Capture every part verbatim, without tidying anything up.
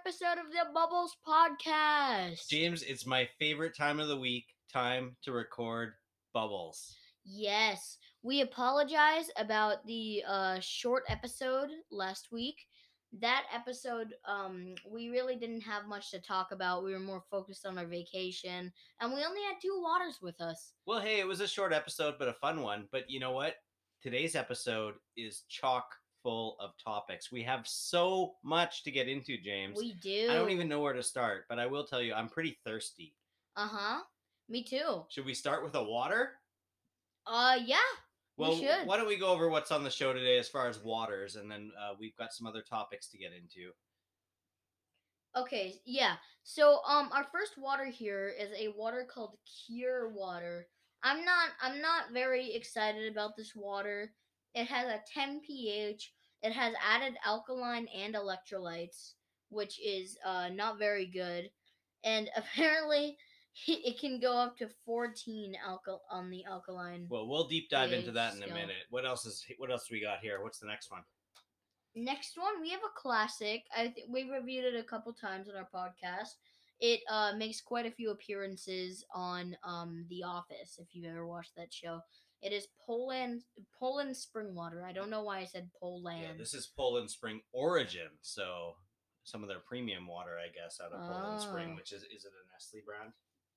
episode of the Bubbles Podcast. James, it's my favorite time of the week, time to record Bubbles. Yes, we apologize about the uh, short episode last week. That episode, um, we really didn't have much to talk about. We were more focused on our vacation, and we only had two waters with us. Well, hey, it was a short episode, but a fun one. But you know what? Today's episode is chock full of topics. We have so much to get into, James. We do. I don't even know where to start, but I will tell you, I'm pretty thirsty. Uh-huh. Me too. Should we start with a water? Uh, yeah. Well, we should. Why don't we go over what's on the show today as far as waters, and then uh, we've got some other topics to get into. Okay, yeah. So, um, our first water here is a water called Cure Water. I'm not, I'm not very excited about this water. It has a ten pH. It has added alkaline and electrolytes, which is uh not very good. And apparently, it can go up to fourteen alkal on the alkaline. Well, we'll deep dive into that in a scale. minute. What else is? What else do we got here? What's the next one? Next one, we have a classic. I think we reviewed it a couple times on our podcast. It uh, makes quite a few appearances on um, The Office. If you've ever watched that show, it is Poland Poland spring water. I don't know why I said Poland. Yeah, this is Poland Spring Origin, so some of their premium water, I guess, out of Poland Spring, Oh. which is is it a Nestle brand?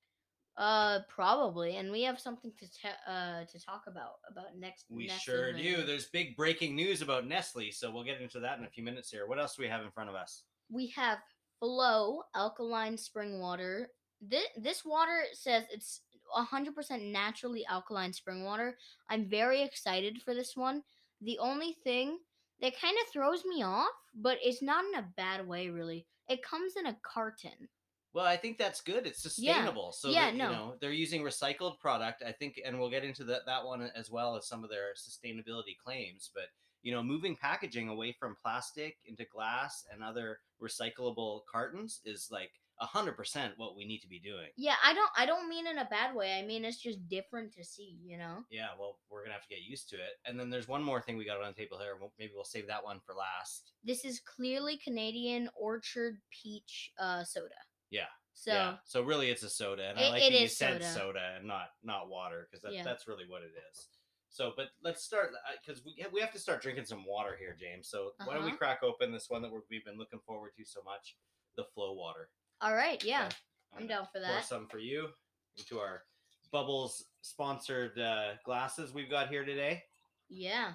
Uh, probably, and we have something to te- uh to talk about about next. We Nestle sure do. later. There's big breaking news about Nestle, so we'll get into that in a few minutes here. What else do we have in front of us? We have Flow alkaline spring water. This this water says it's one hundred percent naturally alkaline spring water. I'm very excited for this one. The only thing that kind of throws me off, but it's not in a bad way really. It comes in a carton. Well, I think that's good. It's sustainable. So Yeah, that, you no. know, they're using recycled product, I think, and we'll get into that, that one as well as some of their sustainability claims. But, you know, moving packaging away from plastic into glass and other recyclable cartons is like a hundred percent what we need to be doing. Yeah, I don't I don't mean in a bad way. I mean it's just different to see, you know? Yeah, well, we're gonna have to get used to it. And then there's one more thing we got on the table here. We'll, maybe we'll save that one for last. This is clearly Canadian Orchard Peach uh soda. Yeah. So yeah. So really, it's a soda, and I It- like it that you is said soda. soda and not not water because that, Yeah. that's really what it is. So, but let's start because we we have to start drinking some water here, James. So why don't we Uh-huh. crack open this one that we're, we've been looking forward to so much, the Flow water. all right, yeah. Okay, I'm gonna down for Pour that. some for you into our Bubbles sponsored uh, glasses we've got here today. Yeah.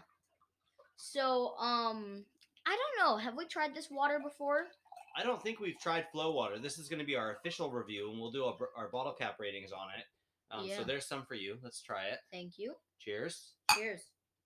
So, um, I don't know. Have we tried this water before? I don't think we've tried Flow water. This is going to be our official review, and we'll do our, our bottle cap ratings on it. Um, Yeah. So there's some for you. Let's try it. Thank you. Cheers. Cheers.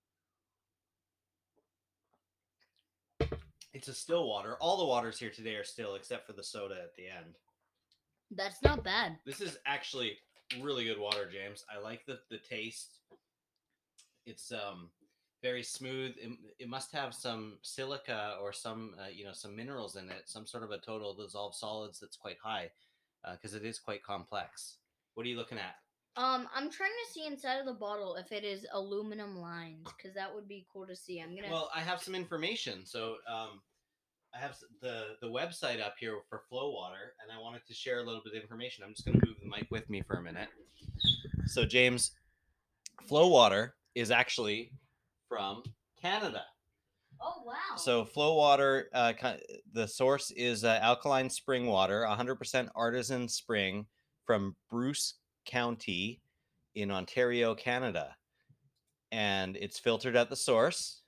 It's a still water. All the waters here today are still, except for the soda at the end. That's not bad. This is actually really good water, James. I like the, the taste. It's um very smooth. It, it must have some silica or some uh, you know some minerals in it, some sort of a total dissolved solids that's quite high, because uh, it is quite complex. What are you looking at? Um, I'm trying to see inside of the bottle if it is aluminum lined, because that would be cool to see. I'm gonna. Well, I have some information. So um, I have the the website up here for Flow Water, and I wanted to share a little bit of information. I'm just going to move the mic with me for a minute. So, James, Flow Water is actually from Canada. Oh wow. So, Flow Water, uh, the source is uh, alkaline spring water, one hundred percent artisan spring from Bruce County in Ontario, Canada. And it's filtered at the source.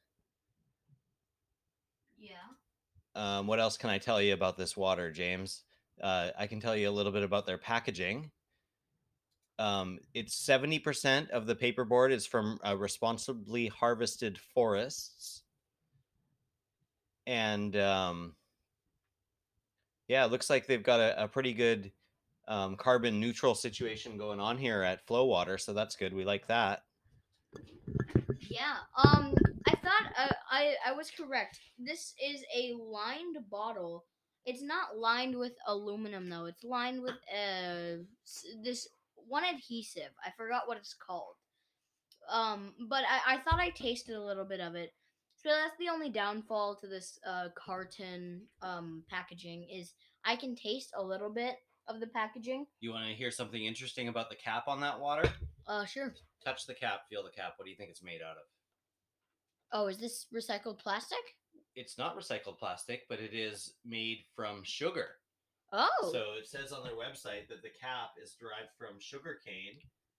Yeah. Um, what else can I tell you about this water, James? Uh, I can tell you a little bit about their packaging. Um, it's seventy percent of the paperboard is from uh, responsibly harvested forests. And um, yeah, it looks like they've got a, a pretty good um, carbon neutral situation going on here at Flow Water. So that's good. We like that. Yeah. Um, I thought uh, I I was correct. This is a lined bottle. It's not lined with aluminum though. It's lined with uh this one adhesive. I forgot what it's called. Um, but I, I thought I tasted a little bit of it. So that's the only downfall to this uh, carton um, packaging is I can taste a little bit of the packaging. You want to hear something interesting about the cap on that water? Uh, sure. Touch the cap, feel the cap. What do you think it's made out of? Oh, is this recycled plastic? It's not recycled plastic, but it is made from sugar. Oh. So it says on their website that the cap is derived from sugar cane,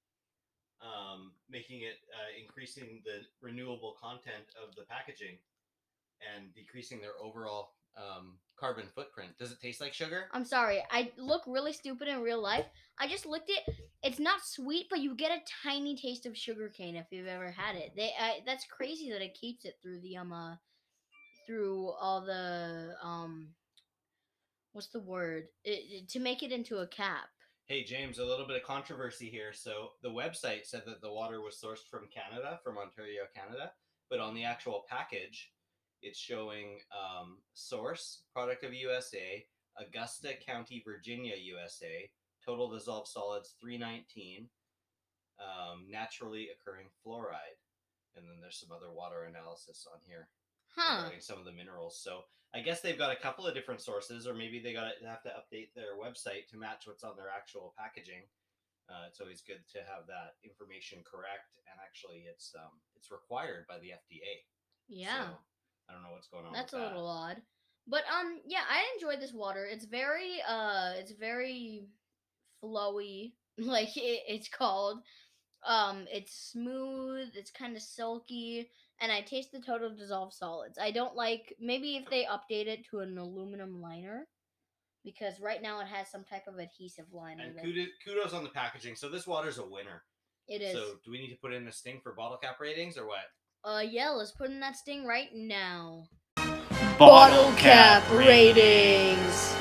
um, making it uh, increasing the renewable content of the packaging and decreasing their overall um, carbon footprint. Does it taste like sugar? I'm sorry. I look really stupid in real life. I just licked it. It's not sweet, but you get a tiny taste of sugarcane if you've ever had it. They I, that's crazy that it keeps it through the um uh, through all the um what's the word it, it- to make it into a cap. Hey, James, a little bit of controversy here. So the website said that the water was sourced from Canada, from Ontario, Canada, but on the actual package, it's showing um, source, product of U S A, Augusta County, Virginia, U S A, total dissolved solids three nineteen, um, naturally occurring fluoride. And then there's some other water analysis on here Huh. regarding some of the minerals. So I guess they've got a couple of different sources, or maybe they got to have to update their website to match what's on their actual packaging. Uh, it's always good to have that information correct, and actually, it's um, it's required by the F D A. Yeah. So I don't know what's going on. That's with a that. little odd. But um yeah, I enjoy this water. It's very uh it's very flowy, like it, it's called. Um it's smooth, it's kind of silky, and I taste the total dissolved solids. I don't like maybe if they update it to an aluminum liner because right now it has some type of adhesive liner. And that- kudos, kudos on the packaging. So this water's a winner. It is. So do we need to put in a sting for bottle cap ratings or what? Uh yeah, let's put in that sting right now. Bottle cap ratings.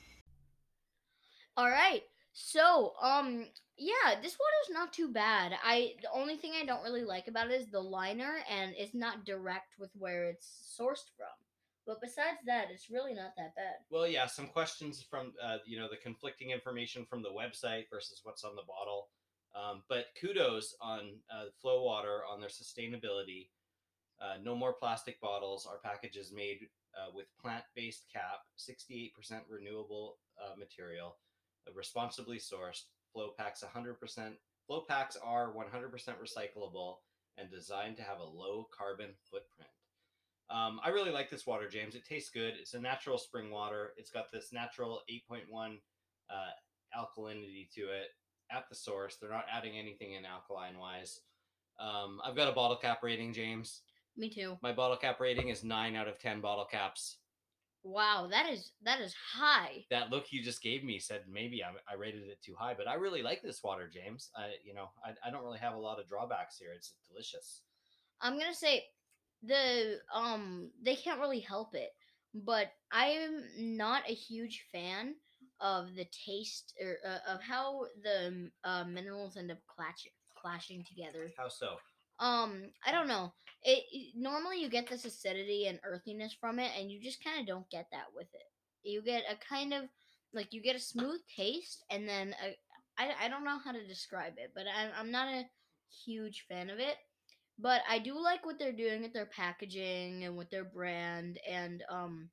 All right. So, um, yeah, this water's not too bad. I the only thing I don't really like about it is the liner, and it's not direct with where it's sourced from. But besides that, it's really not that bad. Well, yeah, some questions from uh, you know the conflicting information from the website versus what's on the bottle. Um, but kudos on uh, Flow Water on their sustainability. Uh, no more plastic bottles. Our package is made uh, with plant-based cap, sixty-eight percent renewable uh, material, uh, responsibly sourced. Flow packs one hundred percent. Flow packs are one hundred percent recyclable and designed to have a low carbon footprint. Um, I really like this water, James. It tastes good. It's a natural spring water. It's got this natural eight point one uh, alkalinity to it at the source. They're not adding anything in alkaline wise. Um, I've got a bottle cap rating, James. Me too. My bottle cap rating is nine out of ten bottle caps. Wow, that is that is high. That look you just gave me said maybe I, I rated it too high, but I really like this water, James. I, you know, I, I don't really have a lot of drawbacks here. It's delicious. I'm gonna say the um they can't really help it, but I am not a huge fan of the taste or uh, of how the uh, minerals end up clashing clashing together. How so? Um, I don't know. It, it normally you get this acidity and earthiness from it, and you just kind of don't get that with it. You get a kind of like you get a smooth taste, and then a, I I don't know how to describe it, but I'm I'm not a huge fan of it. But I do like what they're doing with their packaging and with their brand, and um,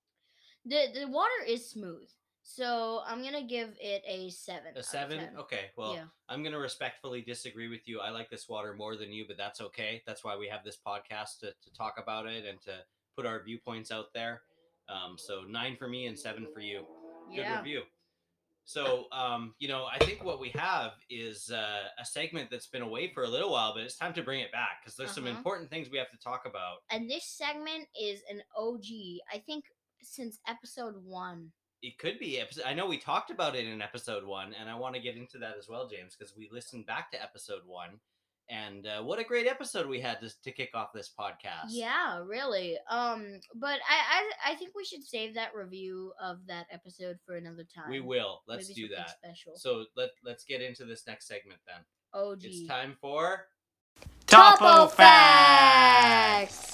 the the water is smooth. So I'm gonna give it a seven. A seven? Okay, well, Yeah. I'm going to respectfully disagree with you. I like this water more than you, but that's okay. That's why we have this podcast to, to talk about it and to put our viewpoints out there. Um, so nine for me and seven for you. Good Yeah. review. So, um, you know, I think what we have is uh, a segment that's been away for a little while, but it's time to bring it back because there's some Uh-huh. important things we have to talk about. And this segment is an O G. I think since episode one. It could be episode. I know we talked about it in episode one, and I want to get into that as well, James, because we listened back to episode one, and uh, what a great episode we had to, to kick off this podcast. Yeah, really. Um, but I, I I think we should save that review of that episode for another time. We will. Let's Maybe do something that. Special. So let let's get into this next segment then. O G. It's time for Topo Facts.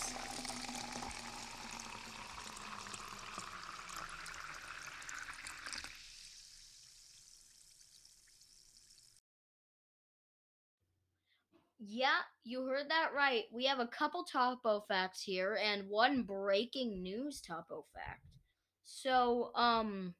Yeah, you heard that right. We have a couple topo facts here and one breaking news topo fact. So, um,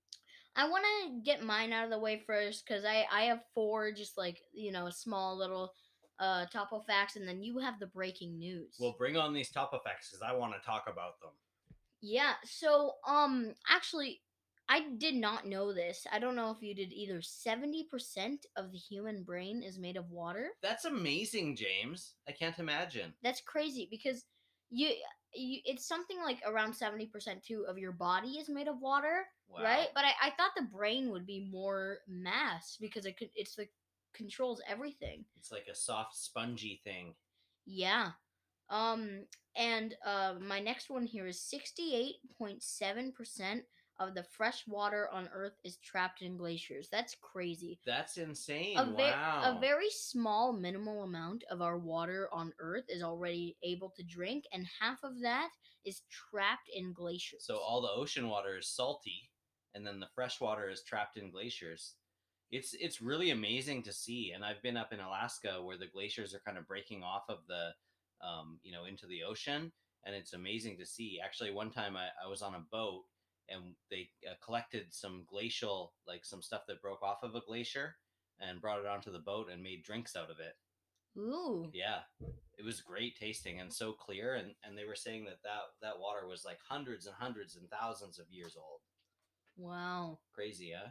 I want to get mine out of the way first because I I have four just like you know small little uh topo facts, and then you have the breaking news. Well, bring on these top effects because I want to talk about them. Yeah. So, um, actually, I did not know this. I don't know if you did either. Seventy percent of the human brain is made of water. That's amazing, James. I can't imagine. That's crazy because you, you it's something like around seventy percent too of your body is made of water, Wow. right? But I, I thought the brain would be more mass because it could it's like controls everything. It's like a soft, spongy thing. Yeah. Um and uh my next one here is sixty-eight point seven percent of the fresh water on earth is trapped in glaciers. That's crazy. That's insane. A, ve- Wow. a very small minimal amount of our water on earth is already able to drink, and half of that is trapped in glaciers. So all the ocean water is salty, and then the fresh water is trapped in glaciers. It's it's really amazing to see, and I've been up in Alaska where the glaciers are kind of breaking off of the, um, you know, into the ocean, and it's amazing to see. Actually, one time I, I was on a boat, and they uh, collected some glacial, like some stuff that broke off of a glacier, and brought it onto the boat and made drinks out of it. Ooh. Yeah, it was great tasting and so clear, and, and they were saying that, that that water was like hundreds and hundreds and thousands of years old. Wow. Crazy, huh?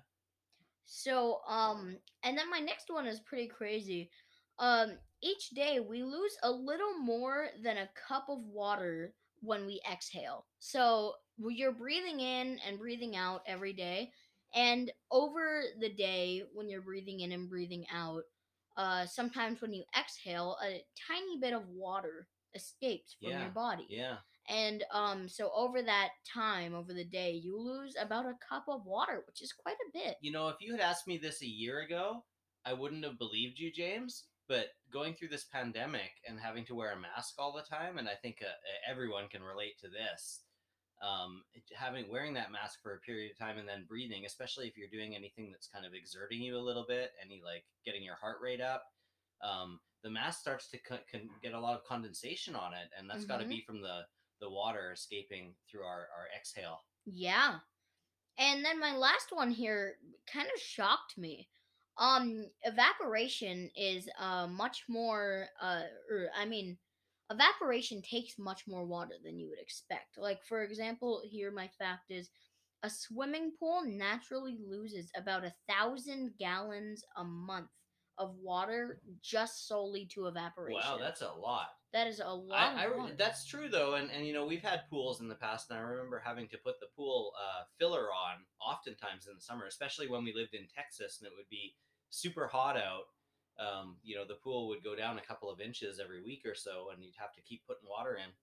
So, um, and then my next one is pretty crazy. Um, each day we lose a little more than a cup of water when we exhale. So you're breathing in and breathing out every day, and over the day when you're breathing in and breathing out, uh, sometimes when you exhale, a tiny bit of water escapes from Yeah, your body. yeah. And um, so over that time, over the day, you lose about a cup of water, which is quite a bit. You know, if you had asked me this a year ago, I wouldn't have believed you, James. But going through this pandemic and having to wear a mask all the time, and I think uh, everyone can relate to this, um, having wearing that mask for a period of time and then breathing, especially if you're doing anything that's kind of exerting you a little bit, any like getting your heart rate up, um, the mask starts to co- can get a lot of condensation on it, and that's got to Mm-hmm. be from the the water escaping through our, our exhale. Yeah. And then my last one here kind of shocked me. Um, evaporation is uh much more uh, er, I mean, evaporation takes much more water than you would expect. Like for example, here my fact is a swimming pool naturally loses about a thousand gallons a month of water just solely to evaporation. Wow, that's a lot. That is a lot I, of I water. that's true though, and and you know we've had pools in the past, and I remember having to put the pool uh, filler on oftentimes in the summer, especially when we lived in Texas and it would be super hot out. Um, you know, the pool would go down a couple of inches every week or so, and you'd have to keep putting water in.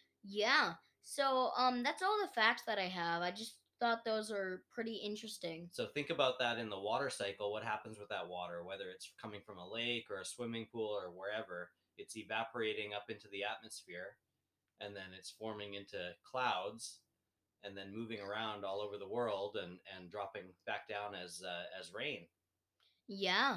Yeah. So um that's all the facts that I have. I just thought those are pretty interesting. So think about that in the water cycle. What happens with that water, whether it's coming from a lake or a swimming pool or wherever? It's evaporating up into the atmosphere, and then it's forming into clouds, and then moving around all over the world and and dropping back down as uh, as rain. Yeah.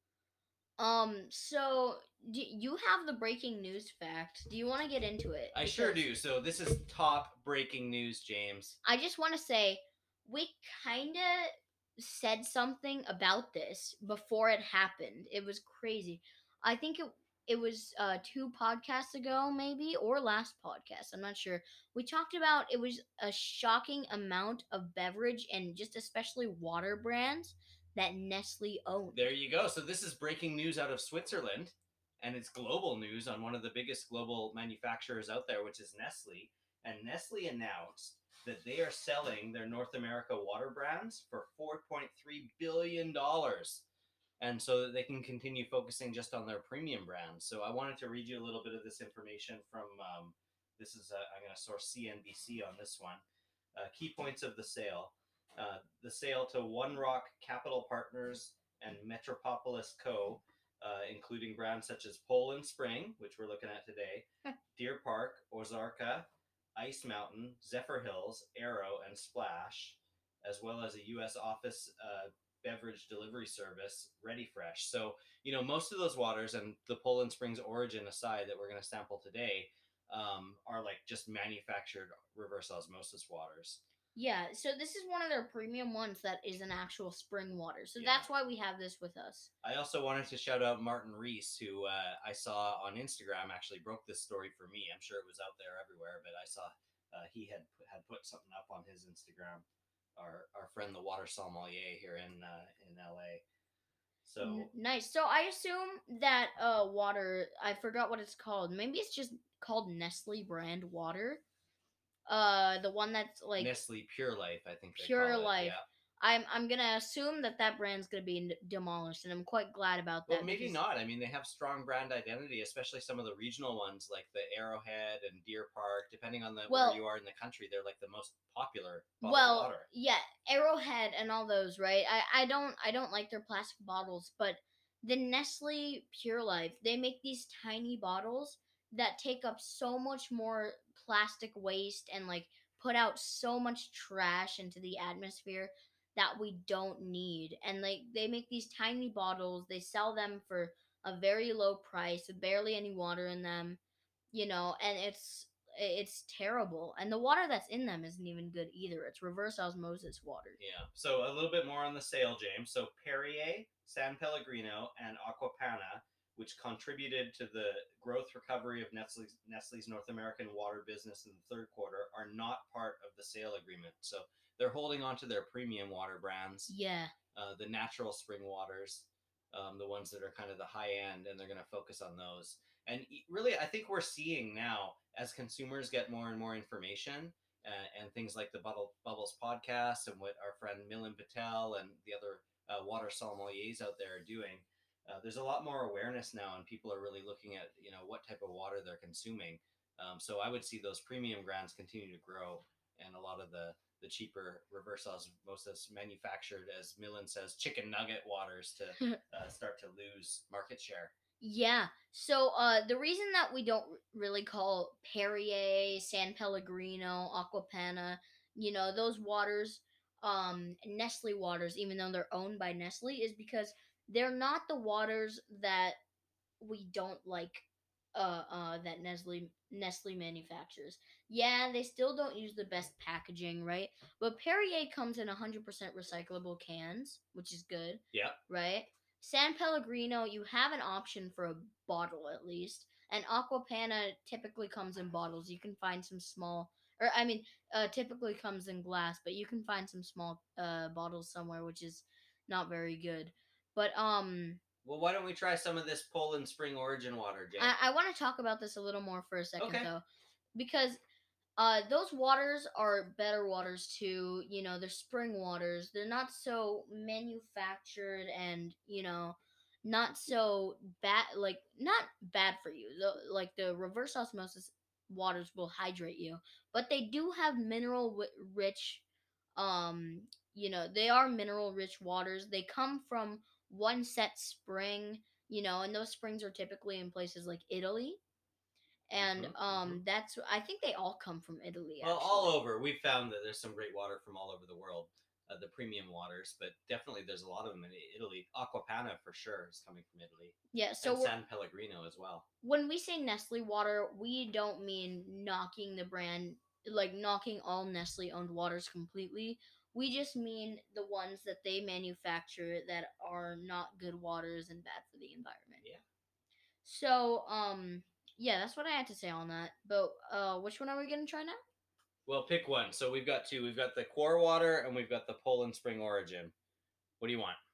Um so do you have the breaking news fact? Do you want to get into it? I sure Because do. So this is top breaking news, James. I just want to say we kind of said something about this before it happened. It was crazy. I think it it was uh two podcasts ago maybe or last podcast. I'm not sure. We talked about it was a shocking amount of beverage and just especially water brands that Nestle owned. There you go. So this is breaking news out of Switzerland, and it's global news on one of the biggest global manufacturers out there, which is Nestle. And Nestle announced that they are selling their North America water brands for four point three billion dollars, and so that they can continue focusing just on their premium brands. So I wanted to read you a little bit of this information from um, this is uh, I'm going to source C N B C on this one. Uh, key points of the sale: uh, the sale to One Rock Capital Partners and Metropolis Co., uh, including brands such as Poland Spring, which we're looking at today, Deer Park, Ozarka, Ice Mountain, Zephyr Hills, Arrow, and Splash, as well as a U S office uh, beverage delivery service, Ready Fresh. So, you know, most of those waters, and the Poland Springs origin aside that we're going to sample today, um, are like just manufactured reverse osmosis waters. Yeah, so this is one of their premium ones that is an actual spring water. So Yeah. that's why we have this with us. I also wanted to shout out Martin Reese, who uh, I saw on Instagram actually broke this story for me. I'm sure it was out there everywhere, but I saw uh, he had had put something up on his Instagram. Our our friend the water sommelier here in uh, in L A. So N- nice. So I assume that uh water, I forgot what it's called. Maybe it's just called Nestle brand water. Uh, the one that's like Nestle Pure Life, I think they Pure call it. Life. Yeah. I'm I'm gonna assume that that brand's gonna be n- demolished, and I'm quite glad about Well, that. maybe because- not. I mean, they have strong brand identity, especially some of the regional ones like the Arrowhead and Deer Park. Depending on the Well- where you are in the country, they're like the most popular bottled Well, water. yeah, Arrowhead and all those, right? I I don't I don't like their plastic bottles, but the Nestle Pure Life, they make these tiny bottles that take up so much more plastic waste and like put out so much trash into the atmosphere that we don't need. And like they make these tiny bottles, they sell them for a very low price with barely any water in them, you know, and it's it's terrible. And the water that's in them isn't even good either. It's reverse osmosis water. Yeah. So a little bit more on the sale, James. So Perrier, San Pellegrino, and Aquapana, which contributed to the growth recovery of Nestle's, Nestle's North American water business in the third quarter, are not part of the sale agreement. So they're holding on to their premium water brands, Yeah. uh, the natural spring waters, um, the ones that are kind of the high end, and they're going to focus on those. And e- really, I think we're seeing now as consumers get more and more information, uh, and things like the Bubble, Bubbles podcast and what our friend Milan Patel and the other uh, water sommeliers out there are doing. Uh, there's a lot more awareness now, and people are really looking at you know what type of water they're consuming. Um, so I would see those premium brands continue to grow, and a lot of the the cheaper reverse osmosis manufactured, as Milan says, chicken nugget waters to uh, start to lose market share. Yeah. So uh the reason that we don't r- really call Perrier, San Pellegrino, Aquapana, you know, those waters um Nestle waters, even though they're owned by Nestle, is because they're not the waters that we don't like uh uh that Nestle Nestle manufactures. Yeah, they still don't use the best packaging, right? But Perrier comes in one hundred percent recyclable cans, which is good, Yeah. right? San Pellegrino, you have an option for a bottle at least. And Aquapana typically comes in bottles. You can find some small, or I mean, uh, typically comes in glass, but you can find some small uh, bottles somewhere, which is not very good. But um, Well, why don't we try some of this Poland Spring Origin water, Jay? I, I want to talk about this a little more for a second, Okay. though, because uh, those waters are better waters too. You know, they're spring waters. They're not so manufactured and, you know, not so bad, like, not bad for you. The, like, the reverse osmosis waters will hydrate you, but they do have mineral wi- rich, um, you know, they are mineral rich waters. They come from one set spring, you know, and those springs are typically in places like Italy, and Mhm, um that's, I think they all come from Italy Well, actually. all over. We've found that there's some great water from all over the world, uh, the premium waters, but definitely there's a lot of them in Italy. Aquapana for sure is coming from Italy, Yeah, so and we're- San Pellegrino as well. when we say Nestle water, we don't mean knocking the brand, like knocking all Nestle owned waters completely. We just mean the ones that they manufacture that are not good waters and bad for the environment. Yeah. So, um, yeah, that's what I had to say on that. But uh, which one are we gonna try now? Well, pick one. So we've got two. We've got the Core Water and we've got the Poland Spring Origin. What do you want?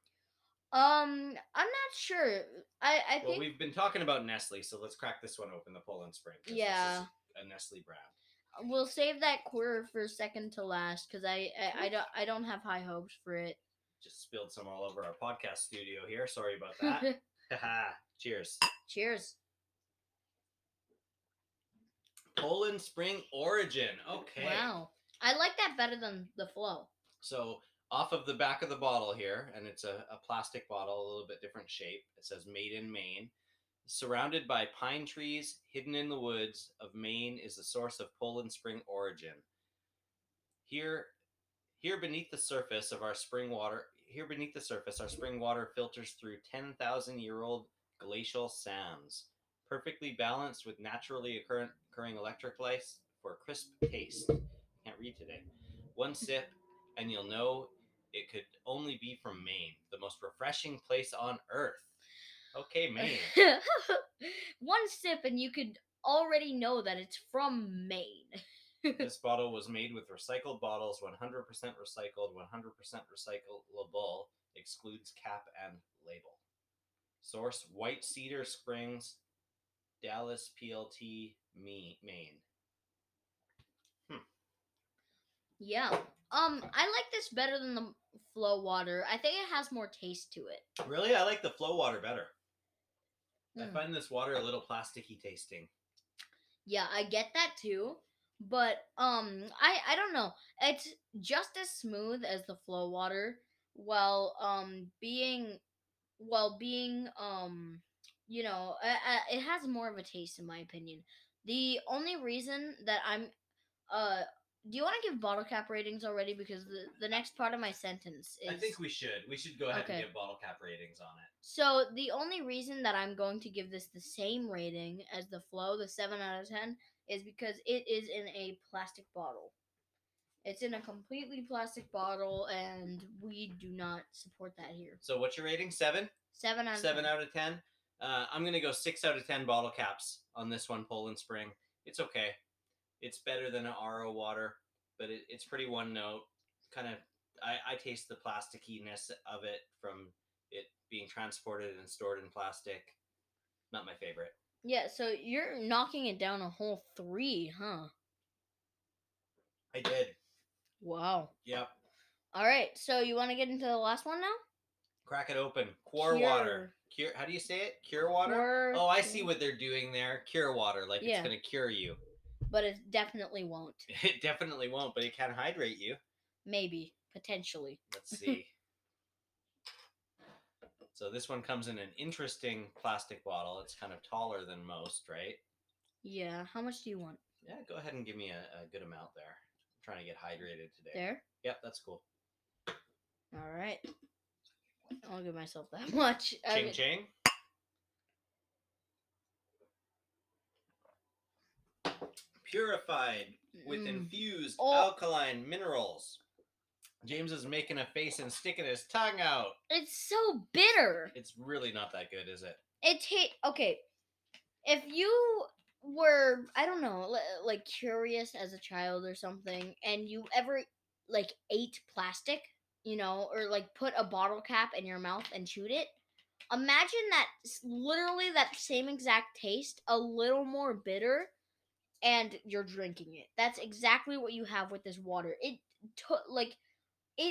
Um, I'm not sure. I I Well, think we've been talking about Nestle, so let's crack this one open, the Poland Spring. 'Cause Yeah. This is a Nestle brand. we'll save that quarter for second to last because I, I I don't I don't have high hopes for it. Just spilled some all over our podcast studio here. Sorry about that. Haha. Cheers. Cheers. Poland Spring Origin. Okay. Wow, I like that better than the flow. So off of the back of the bottle here, and it's a, a plastic bottle, a little bit different shape. It says Made in Maine. Surrounded by pine trees, hidden in the woods of Maine is the source of Poland Spring Origin. Here, here beneath the surface of our spring water, here beneath the surface, our spring water filters through ten thousand year old glacial sands, perfectly balanced with naturally occurring, occurring electrolytes for a crisp taste. Can't read today. One sip, and you'll know it could only be from Maine, the most refreshing place on earth. Okay, Maine. One sip, and you could already know that it's from Maine. This bottle was made with recycled bottles, one hundred percent recycled, one hundred percent recyclable, excludes cap and label. Source, White Cedar Springs, Dallas, P L T, Maine. Hmm. Yeah. Um, I like this better than the Flow water. I think it has more taste to it. Really? I like the Flow water better. Mm. I find this water a little plasticky tasting. Yeah, I get that too. But um I I don't know. It's just as smooth as the Flow water while um being while being um you know, uh, uh, it has more of a taste in my opinion. The only reason that I'm uh do you want to give bottle cap ratings already, because the, the next part of my sentence is I think we should. We should go ahead Okay. and give bottle cap ratings on it. So the only reason that I'm going to give this the same rating as the Flow, the seven out of ten, is because it is in a plastic bottle. It's in a completely plastic bottle, and we do not support that here. So what's your rating? Seven? Seven out of Seven ten. out of ten? Uh, I'm going to go six out of ten bottle caps on this one, Poland Spring. It's okay. It's better than an R O water, but it, it's pretty one note. Kind of, I, I taste the plasticiness of it from it being transported and stored in plastic. Not my favorite. Yeah, so you're knocking it down a whole three, huh? I did. Wow. Yep. All right, so you want to get into the last one now? Crack it open. Cure Cure. water. Cure. How do you say it? Cure water? Cure. Oh, I see what they're doing there. Cure water, like Yeah. it's going to cure you. But it definitely won't. It definitely won't, but it can hydrate you. Maybe. Potentially. Let's see. So this one comes in an interesting plastic bottle. It's kind of taller than most, right? Yeah. How much do you want? Yeah, go ahead and give me a, a good amount there. I'm trying to get hydrated today. There? Yep, that's cool. All right. I'll give myself that much. Ching I mean, ching. Purified with Mm. infused Oh. alkaline minerals. James is making a face and sticking his tongue out. It's so bitter. It's really not that good, is it? It ta- okay. If you were, I don't know, li- like curious as a child or something, and you ever like ate plastic, you know, or like put a bottle cap in your mouth and chewed it, imagine that s- literally that same exact taste, a little more bitter, and you're drinking it. That's exactly what you have with this water. It took like it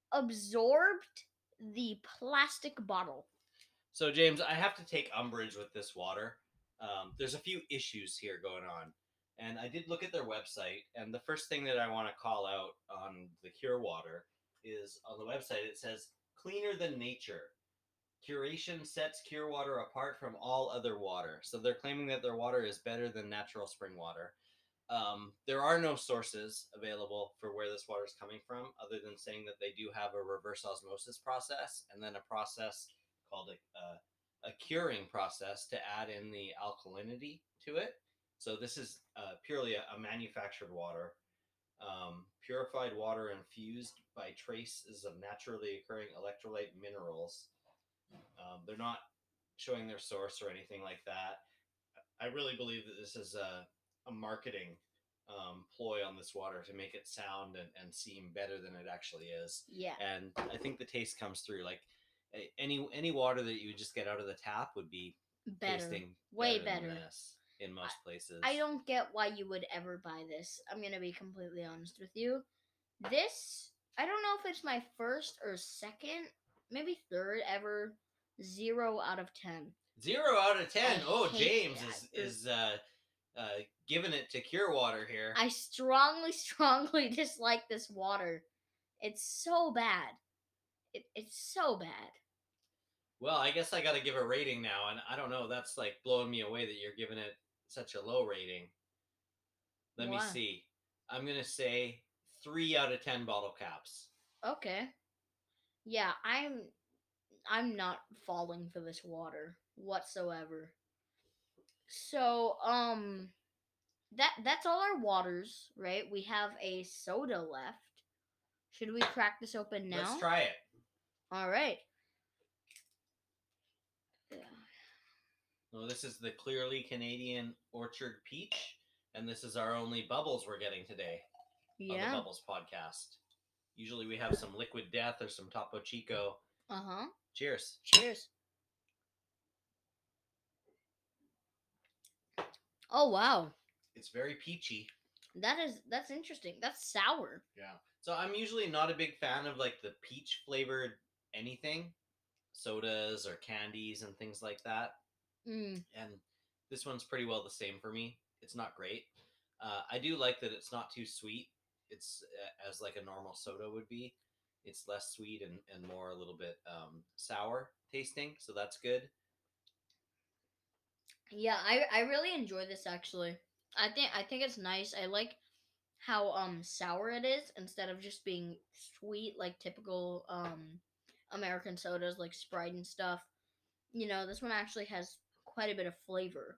absorbed the plastic bottle. So, James, I have to take umbrage with this water. Um, there's a few issues here going on. And I did look at their website, and the first thing that I want to call out on the Cure water is on the website it says, cleaner than nature. Curation sets Cure water apart from all other water. So they're claiming that their water is better than natural spring water. Um, there are no sources available for where this water is coming from, other than saying that they do have a reverse osmosis process and then a process called a, a, a curing process to add in the alkalinity to it. So this is uh, purely a, a manufactured water, um, purified water infused by traces of naturally occurring electrolyte minerals. Um, they're not showing their source or anything like that. I really believe that this is a, a marketing um, ploy on this water to make it sound and, and seem better than it actually is. Yeah. And I think the taste comes through. Like a- any any water that you would just get out of the tap would be Better. tasting Way better, better. than this in most places. I don't get why you would ever buy this. I'm going to be completely honest with you. This, I don't know if it's my first or second, maybe third ever zero out of ten. Zero out of ten. I Oh, hate James that. is is uh, uh, giving it to Cure water here. I strongly, strongly dislike this water. It's so bad. It, it's so bad. Well, I guess I got to give a rating now, and I don't know. That's like blowing me away that you're giving it such a low rating. Let Why? me see. I'm gonna say three out of ten bottle caps. Okay. Yeah, I'm I'm not falling for this water whatsoever. So, um that that's all our waters, right? We have a soda left. Should we crack this open Let's now? try it. All right. Well, this is the Clearly Canadian Orchard Peach, and this is our only bubbles we're getting today on the Yeah. Bubbles podcast. Usually we have some Liquid Death or some Topo Chico. Uh-huh. Cheers. Cheers. Oh wow. It's very peachy. That is that's interesting. That's sour. Yeah. So I'm usually not a big fan of like the peach flavored anything, sodas or candies and things like that. Mm. And this one's pretty well the same for me. It's not great. Uh, I do like that it's not too sweet. It's uh, as like a normal soda would be. It's less sweet and, and more a little bit um, sour tasting, so that's good. Yeah, I I really enjoy this actually. I think I think it's nice. I like how um sour it is instead of just being sweet like typical um American sodas like Sprite and stuff. You know, this one actually has quite a bit of flavor.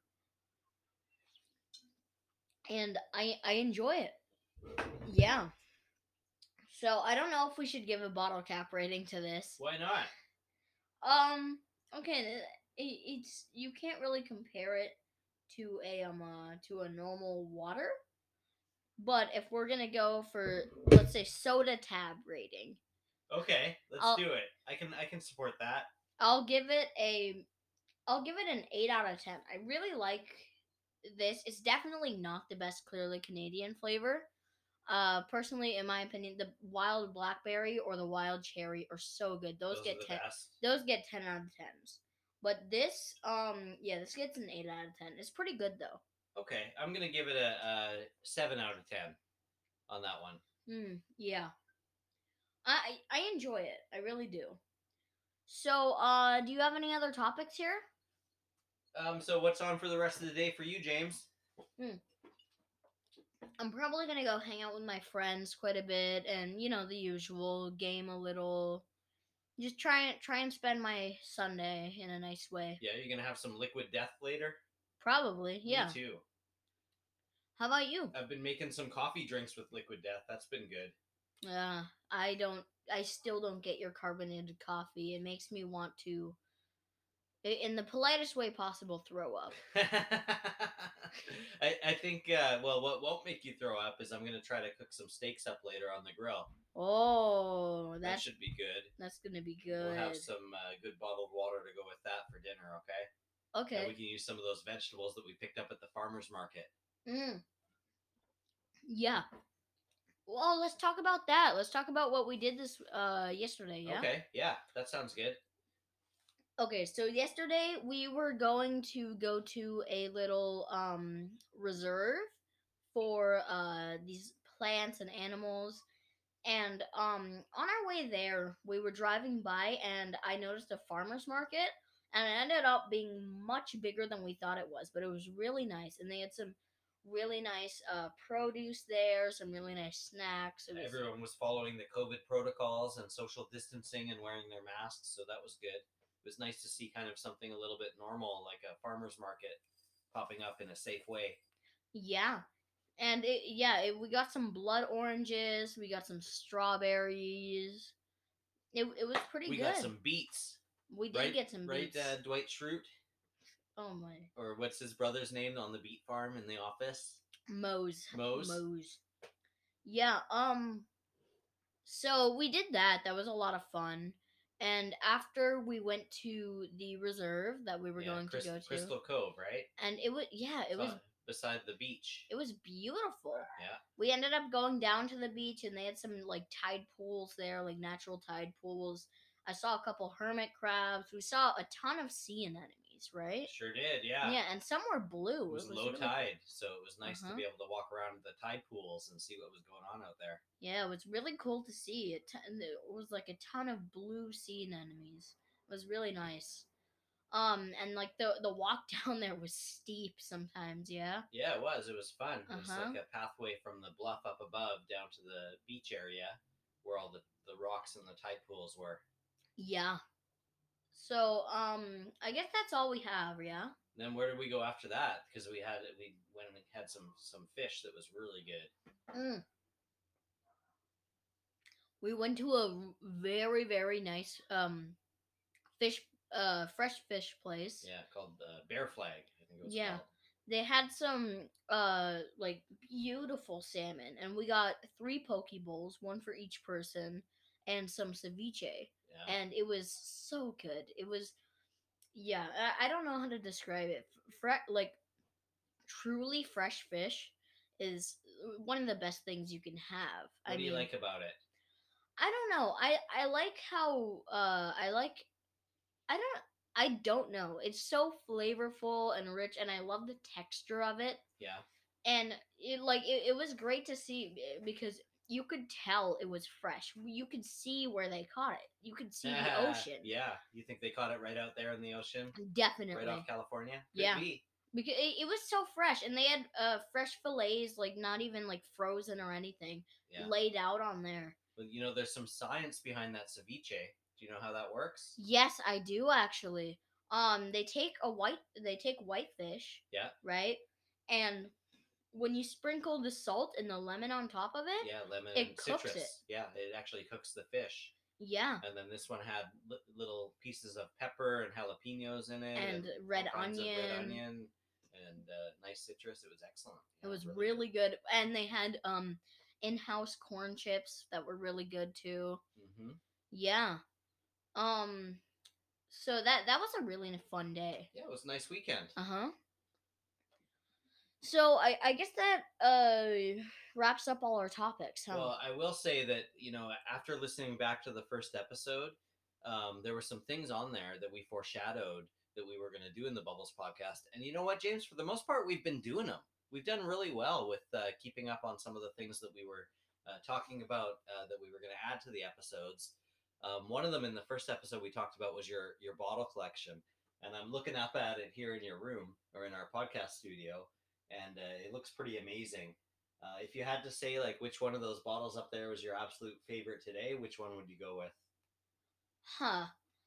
And I I enjoy it. Yeah. So, I don't know if we should give a bottle cap rating to this. Why not? Um okay, it, it's you can't really compare it to a um uh, to a normal water. But if we're going to go for let's say soda tab rating, Okay, let's I'll, do it. I can I can support that. I'll give it a I'll give it an eight out of ten. I really like this. It's definitely not the best Clearly Canadian flavor. Uh, personally, in my opinion, the wild blackberry or the wild cherry are so good. Those, Those get are the ten. best. Those get ten out of tens. But this, um, yeah, this gets an eight out of ten. It's pretty good though. Okay, I'm gonna give it a, a seven out of ten on that one. Hmm. Yeah. I I enjoy it. I really do. So, uh, do you have any other topics here? Um, so what's on for the rest of the day for you, James? Hmm. I'm probably gonna go hang out with my friends quite a bit, and you know the usual, game a little. Just try and try and spend my Sunday in a nice way. Yeah, you're gonna have some Liquid Death later. Probably, yeah. Me too. How about you? I've been making some coffee drinks with Liquid Death. That's been good. Uh, I don't. I still don't get your carbonated coffee. It makes me want to, i- in the politest way possible, throw up. I, I think, uh, well, what won't make you throw up is I'm going to try to cook some steaks up later on the grill. Oh, That that should be good. that's gonna be good. We'll have some uh, good bottled water to go with that for dinner, okay? Okay. And we can use some of those vegetables that we picked up at the farmer's market. Mm. Yeah. Well, let's talk about that. Let's talk about what we did this uh yesterday, yeah? Okay, yeah, that sounds good. Okay, so yesterday we were going to go to a little um reserve for uh these plants and animals. And um on our way there, we were driving by and I noticed a farmer's market and it ended up being much bigger than we thought it was, but it was really nice and they had some really nice uh produce there, some really nice snacks. It was Everyone was following the COVID protocols and social distancing and wearing their masks, so that was good. It was nice to see kind of something a little bit normal, like a farmer's market, popping up in a safe way. Yeah. And it, yeah, it, we got some blood oranges, we got some strawberries. It, it was pretty We good. got some beets. We did right, get some right, beets. uh, Dwight Schrute? Oh my. Or what's his brother's name on the beet farm in the office? Mose. Mose? Mose. Yeah, um so we did that. That was a lot of fun. And after we went to the reserve that we were Yeah, going Chris- to go to, Crystal Cove, right? and it was yeah, it It's was on- beside the beach. it was beautiful. Yeah. We ended up going down to the beach and they had some like tide pools there, like natural tide pools. I saw a couple hermit crabs. We saw a ton of sea anemones, right? Sure did, yeah. Yeah, and some were blue. It was, It was low really cool. tide, so it was nice Uh-huh. to be able to walk around the tide pools and see what was going on out there. Yeah, it was really cool to see. It, t- it was like a ton of blue sea anemones. It was really nice. Um, and like the the walk down there was steep sometimes. Yeah. Yeah, it was. It was fun. It was Uh-huh. like a pathway from the bluff up above down to the beach area where all the, the rocks and the tide pools were. Yeah. So, um, I guess that's all we have, yeah? Then where did we go after that? Because we had we went and had some some fish that was really good. Mm. We went to a r- very, very nice um fish uh fresh fish place. Yeah, called uh, Bear Flag, I think it was Yeah. called. They had some uh like beautiful salmon, and we got three poke bowls, one for each person, and some ceviche. Yeah. And it was so good. It was yeah, I, I don't know how to describe it. Fre- like truly fresh fish is uh, one of the best things you can have. What I do you mean, like about it? I don't know. I I like how uh I like I don't I don't know. It's so flavorful and rich, and I love the texture of it. Yeah. And it like it, it was great to see eh, because you could tell it was fresh. You could see where they caught it. You could see the ocean. Yeah. You think they caught it right out there in the ocean? Definitely. Right off California? Could Yeah. be. Because it, it was so fresh, and they had uh fresh fillets, like not even like frozen or anything, Yeah. laid out on there. But you know, there's some science behind that ceviche. Do you know how that works? Yes, I do actually. Um, they take a white they take white fish, Yeah. right? And when you sprinkle the salt and the lemon on top of it, Yeah, lemon it and cooks citrus. it. Yeah, it actually cooks the fish. Yeah. And then this one had li- little pieces of pepper and jalapenos in it, And all red kinds of red onion. onion, and uh, nice citrus. It was excellent. It Yeah, was really good. And they had um in-house corn chips that were really good too. hmm Yeah. Um so that that was a really fun day. Yeah, it was a nice weekend. Uh-huh. So I I guess that uh wraps up all our topics, huh? Well, I will say that, you know, after listening back to the first episode, um, there were some things on there that we foreshadowed that we were going to do in the Bubbles podcast. And you know what, James? For the most part, we've been doing them. We've done really well with uh, keeping up on some of the things that we were uh, talking about uh, that we were going to add to the episodes. Um, one of them in the first episode we talked about was your your bottle collection, and I'm looking up at it here in your room or in our podcast studio, and uh, it looks pretty amazing. Uh, if you had to say like which one of those bottles up there was your absolute favorite today, which one would you go with? Huh.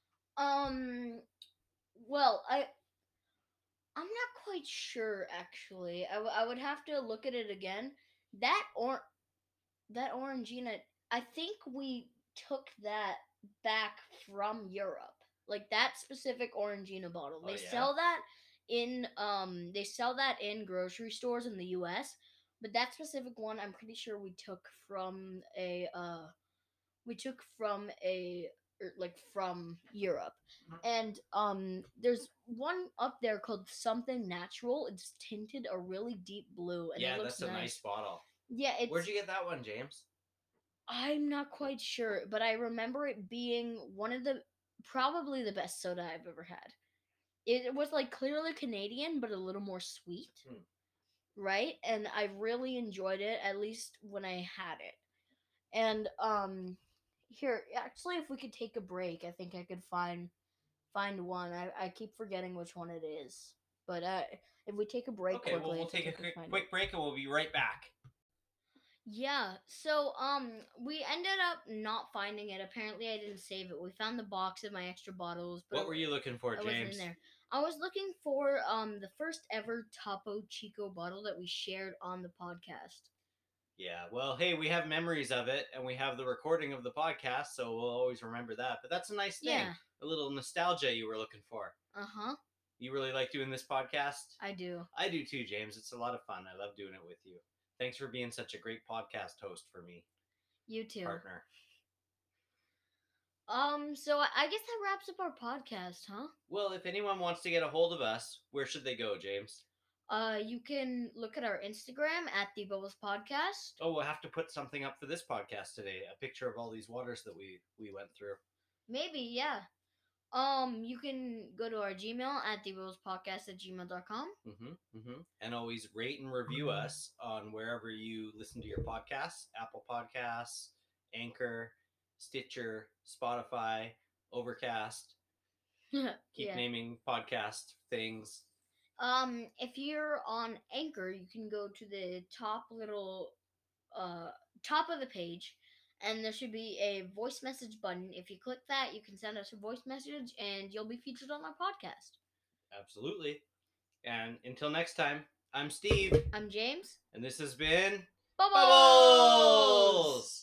Um well, I I'm not quite sure actually. I, w- I would have to look at it again. That or that Orangina, I think we took that back from Europe. Like that specific Orangina bottle. Oh, They yeah? sell that in um they sell that in grocery stores in the U S, but that specific one I'm pretty sure we took from a uh we took from a er, like from Europe. And um there's one up there called Something Natural. It's tinted a really deep blue, and Yeah, it looks that's a nice. nice. bottle. Yeah, it's Where'd you get that one, James? I'm not quite sure, but I remember it being one of the probably the best soda I've ever had. It was like clearly Canadian, but a little more sweet, Hmm. right? And I really enjoyed it, at least when I had it. And um, here, actually, if we could take a break, I think I could find find one. I, I keep forgetting which one it is, but uh, if we take a break Okay, quickly, well, I we'll think take I a could quick, find it. quick break and we'll be right back. Yeah, so um we ended up not finding it. Apparently I didn't save it. We found the box of my extra bottles, but What were you looking for, I wasn't in James? there. I was looking for um the first ever Topo Chico bottle that we shared on the podcast. Yeah, well, hey, we have memories of it and we have the recording of the podcast, so we'll always remember that. But that's a nice thing. Yeah. A little nostalgia you were looking for. Uh-huh. You really like doing this podcast? I do. I do too, James. It's a lot of fun. I love doing it with you. Thanks for being such a great podcast host for me, You too. partner. Um, so I I guess that wraps up our podcast, huh? Well, if anyone wants to get a hold of us, where should they go, James? Uh, you can look at our Instagram at the Bubbles Podcast. Oh, we'll have to put something up for this podcast today. A picture of all these waters that we we went through. Maybe, yeah. Um, you can go to our Gmail at thebubbles.podcast at gmail dot com. Mm-hmm, mm-hmm. And always rate and review us on wherever you listen to your podcasts: Apple Podcasts, Anchor, Stitcher, Spotify, Overcast. Keep Yeah. naming podcast things. Um, if you're on Anchor, you can go to the top little uh top of the page, and there should be a voice message button. If you click that, you can send us a voice message, and you'll be featured on our podcast. Absolutely. And until next time, I'm Steve. I'm James. And this has been Bubbles! Bubbles!